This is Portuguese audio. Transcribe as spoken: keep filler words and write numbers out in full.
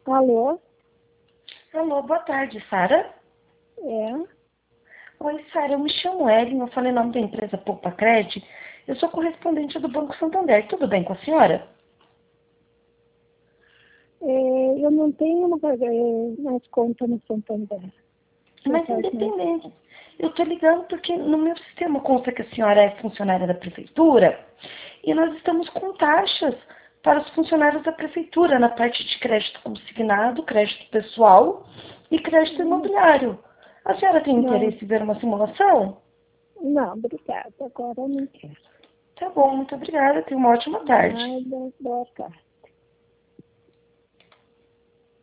Alô? Alô, boa tarde, Sara. É? Oi, Sara, eu me chamo Ellen, eu falei em nome da empresa Poupa Cred. Eu sou correspondente do Banco Santander. Tudo bem com a senhora? É, eu não tenho uma, é, mais conta no Santander. Eu Mas faço mais... independente. Eu estou ligando porque no meu sistema consta que a senhora é funcionária da prefeitura e nós estamos com taxas para os funcionários da prefeitura na parte de crédito consignado, crédito pessoal e crédito imobiliário. A senhora tem Não, interesse em ver uma simulação? não, obrigada. Agora eu não quero. Tá bom, muito obrigada. Tenha uma ótima tarde. Nada, boa tarde.